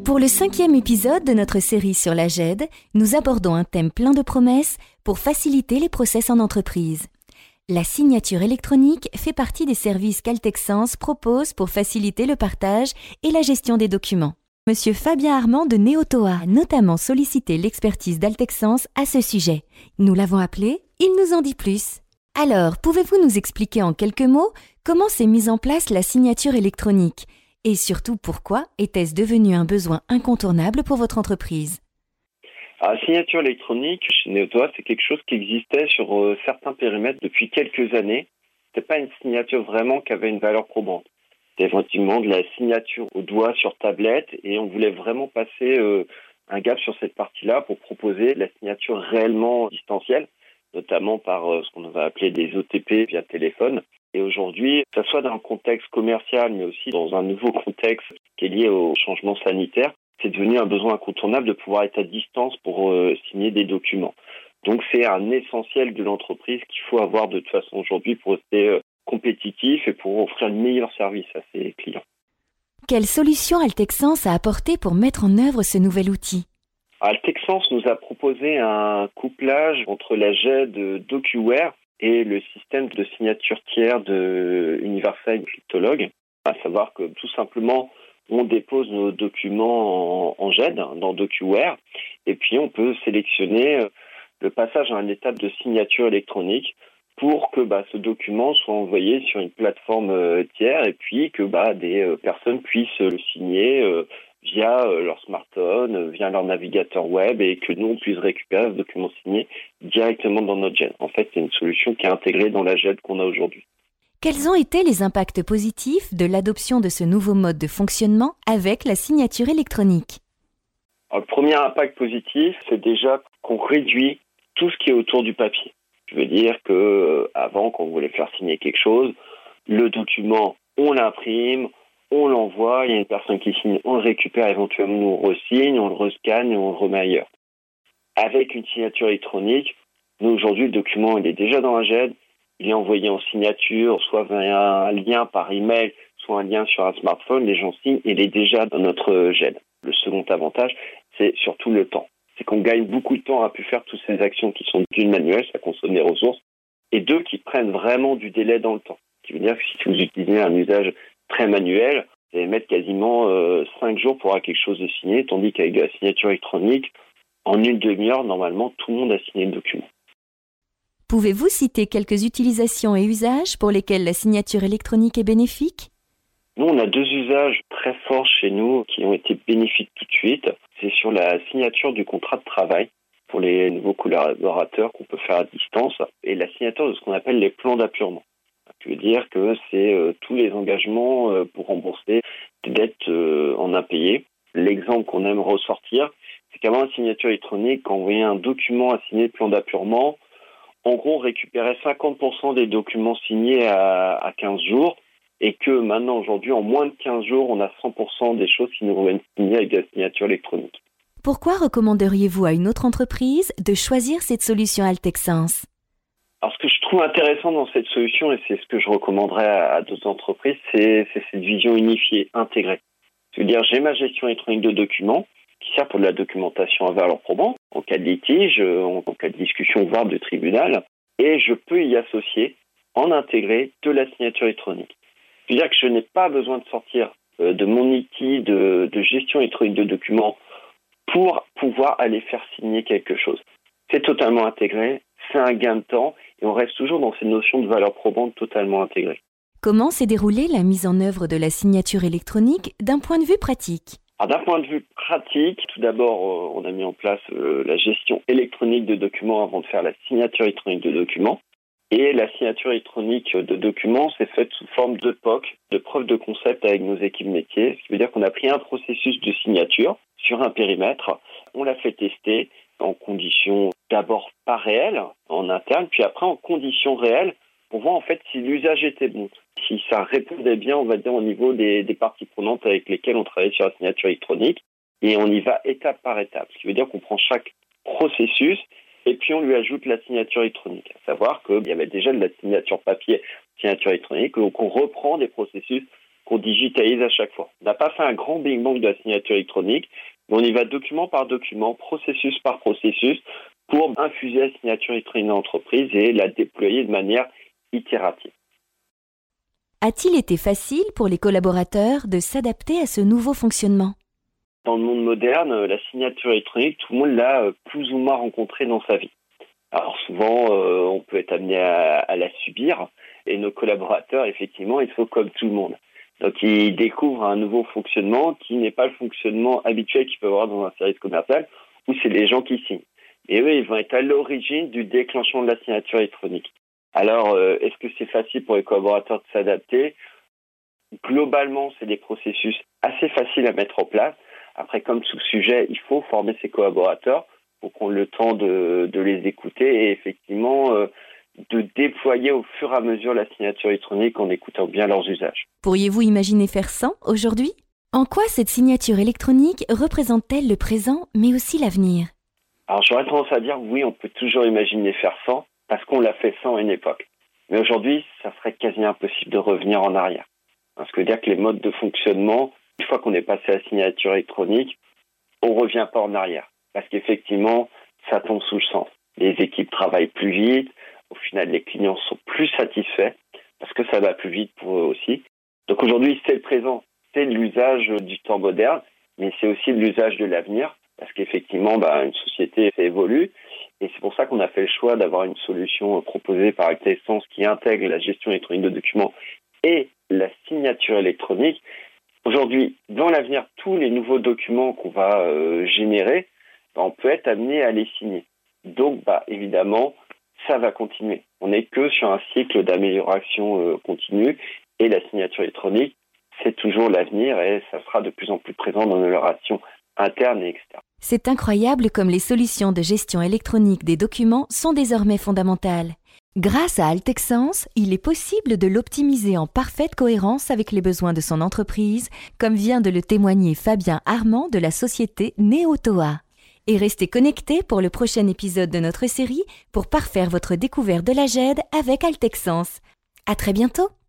Pour le 5e épisode de notre série sur la GED, nous abordons un thème plein de promesses pour faciliter les process en entreprise. La signature électronique fait partie des services qu'Altexens propose pour faciliter le partage et la gestion des documents. Monsieur Fabien Armand de Neotoa a notamment sollicité l'expertise d'Altexens à ce sujet. Nous l'avons appelé, il nous en dit plus. Alors, pouvez-vous nous expliquer en quelques mots comment s'est mise en place la signature électronique ? Et surtout, pourquoi était-ce devenu un besoin incontournable pour votre entreprise ? La signature électronique chez Neotoa, c'est quelque chose qui existait sur certains périmètres depuis quelques années. C'était pas une signature vraiment qui avait une valeur probante. C'était effectivement de la signature au doigt sur tablette et on voulait vraiment passer un gap sur cette partie-là pour proposer la signature réellement distancielle, notamment par ce qu'on va appeler des OTP via téléphone. Et aujourd'hui, que ce soit dans un contexte commercial, mais aussi dans un nouveau contexte qui est lié au changement sanitaire, c'est devenu un besoin incontournable de pouvoir être à distance pour signer des documents. Donc c'est un essentiel de l'entreprise qu'il faut avoir de toute façon aujourd'hui pour rester compétitif et pour offrir le meilleur service à ses clients. Quelle solution Altexens a apporté pour mettre en œuvre ce nouvel outil ? Altexens nous a proposé un couplage entre la GED DocuWare et le système de signature tiers de Universal Cryptologue, à savoir que tout simplement on dépose nos documents en GED dans DocuWare et puis on peut sélectionner le passage à une étape de signature électronique pour que ce document soit envoyé sur une plateforme tiers et puis que des personnes puissent le signer via leur smartphone, via leur navigateur web et que nous, on puisse récupérer ce document signé directement dans notre GED. En fait, c'est une solution qui est intégrée dans la GED qu'on a aujourd'hui. Quels ont été les impacts positifs de l'adoption de ce nouveau mode de fonctionnement avec la signature électronique ? Alors, le premier impact positif, c'est déjà qu'on réduit tout ce qui est autour du papier. Je veux dire qu'avant, quand on voulait faire signer quelque chose, le document, on l'imprime, on l'envoie, il y a une personne qui signe, on le récupère, éventuellement on le re-signe, on le rescanne et on le remet ailleurs. Avec une signature électronique, nous aujourd'hui le document il est déjà dans la GED, il est envoyé en signature, soit via un lien par email, soit un lien sur un smartphone, les gens signent, il est déjà dans notre GED. Le second avantage, c'est surtout le temps. C'est qu'on gagne beaucoup de temps à pu faire toutes ces actions qui sont d'une manuelle, ça consomme des ressources, et deux qui prennent vraiment du délai dans le temps. Ce qui veut dire que si vous utilisez un usage très manuel, vous allez mettre quasiment 5 jours pour avoir quelque chose de signé, tandis qu'avec la signature électronique, en une demi-heure, normalement, tout le monde a signé le document. Pouvez-vous citer quelques utilisations et usages pour lesquels la signature électronique est bénéfique ? Nous, on a 2 usages très forts chez nous qui ont été bénéfiques tout de suite. C'est sur la signature du contrat de travail pour les nouveaux collaborateurs qu'on peut faire à distance et la signature de ce qu'on appelle les plans d'appurement. Ce qui veut dire que c'est tous les engagements pour rembourser des dettes en impayés. L'exemple qu'on aime ressortir, c'est qu'avant la signature électronique, quand on envoyait un document à signer le plan d'appurement, en gros, on récupérait 50% des documents signés à 15 jours et que maintenant, aujourd'hui, en moins de 15 jours, on a 100% des choses qui nous reviennent signées avec la signature électronique. Pourquoi recommanderiez-vous à une autre entreprise de choisir cette solution Altexens ? Alors, ce que je trouve intéressant dans cette solution, et c'est ce que je recommanderais à d'autres entreprises, c'est cette vision unifiée, intégrée. C'est-à-dire, j'ai ma gestion électronique de documents, qui sert pour de la documentation à valeur probante, en cas de litige, en cas de discussion, voire de tribunal, et je peux y associer, en intégré, de la signature électronique. C'est-à-dire que je n'ai pas besoin de sortir de mon outil de gestion électronique de documents pour pouvoir aller faire signer quelque chose. C'est totalement intégré, c'est un gain de temps, et on reste toujours dans ces notions de valeur probante totalement intégrées. Comment s'est déroulée la mise en œuvre de la signature électronique d'un point de vue pratique ? Alors, d'un point de vue pratique, tout d'abord, on a mis en place la gestion électronique de documents avant de faire la signature électronique de documents. Et la signature électronique de documents s'est faite sous forme de POC, de preuve de concept avec nos équipes métiers. Ce qui veut dire qu'on a pris un processus de signature sur un périmètre, on l'a fait tester en conditions d'abord pas réelles, en interne, puis après en conditions réelles, pour voir en fait si l'usage était bon, si ça répondait bien, on va dire, au niveau des parties prenantes avec lesquelles on travaille sur la signature électronique. Et on y va étape par étape. Ce qui veut dire qu'on prend chaque processus et puis on lui ajoute la signature électronique. À savoir qu'il y avait déjà de la signature papier, signature électronique, donc on reprend des processus qu'on digitalise à chaque fois. On n'a pas fait un grand Big Bang de la signature électronique, mais on y va document par document, processus par processus, pour infuser la signature électronique dans l'entreprise et la déployer de manière itérative. A-t-il été facile pour les collaborateurs de s'adapter à ce nouveau fonctionnement ? Dans le monde moderne, la signature électronique, tout le monde l'a plus ou moins rencontrée dans sa vie. Alors souvent, on peut être amené à la subir, et nos collaborateurs, effectivement, ils sont comme tout le monde. Donc ils découvrent un nouveau fonctionnement qui n'est pas le fonctionnement habituel qu'ils peuvent avoir dans un service commercial, où c'est les gens qui signent. Et eux, ils vont être à l'origine du déclenchement de la signature électronique. Alors, est-ce que c'est facile pour les collaborateurs de s'adapter ? Globalement, c'est des processus assez faciles à mettre en place. Après, comme tout sujet, il faut former ses collaborateurs pour qu'on ait le temps de les écouter et effectivement de déployer au fur et à mesure la signature électronique en écoutant bien leurs usages. Pourriez-vous imaginer faire sans aujourd'hui ? En quoi cette signature électronique représente-t-elle le présent, mais aussi l'avenir ? Alors, j'aurais tendance à dire oui, on peut toujours imaginer faire sans, parce qu'on l'a fait sans à une époque. Mais aujourd'hui, ça serait quasi impossible de revenir en arrière. Ce qui veut dire que les modes de fonctionnement, une fois qu'on est passé à la signature électronique, on ne revient pas en arrière. Parce qu'effectivement, ça tombe sous le sens. Les équipes travaillent plus vite. Au final, les clients sont plus satisfaits parce que ça va plus vite pour eux aussi. Donc aujourd'hui, c'est le présent, c'est l'usage du temps moderne, mais c'est aussi l'usage de l'avenir parce qu'effectivement, une société évolue. Et c'est pour ça qu'on a fait le choix d'avoir une solution proposée par AltEssence qui intègre la gestion électronique de documents et la signature électronique. Aujourd'hui, dans l'avenir, tous les nouveaux documents qu'on va générer, on peut être amené à les signer. Donc, évidemment, ça va continuer. On n'est que sur un cycle d'amélioration continue et la signature électronique, c'est toujours l'avenir et ça sera de plus en plus présent dans nos relations internes et externes. C'est incroyable comme les solutions de gestion électronique des documents sont désormais fondamentales. Grâce à AltEssence, il est possible de l'optimiser en parfaite cohérence avec les besoins de son entreprise, comme vient de le témoigner Fabien Armand de la société Neotoa. Et restez connectés pour le prochain épisode de notre série pour parfaire votre découverte de la GED avec AltEssence. À très bientôt!